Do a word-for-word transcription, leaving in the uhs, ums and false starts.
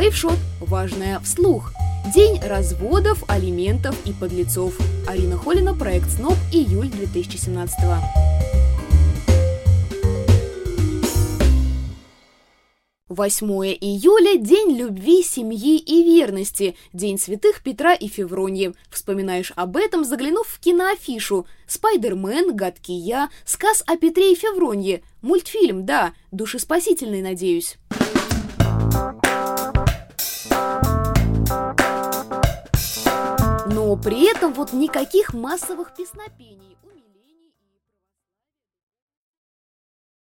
Вейвшот. Важное вслух. День разводов, алиментов и подлецов. Арина Холина, проект СНОП, июль две тысячи семнадцатого. восьмое июля – День любви, семьи и верности, День святых Петра и Февроньи. Вспоминаешь об этом, заглянув в киноафишу. «Спайдермен», «Гадкий я», сказ о Петре и Февронье. Мультфильм, да, душеспасительный, надеюсь. Но при этом вот никаких массовых песнопений.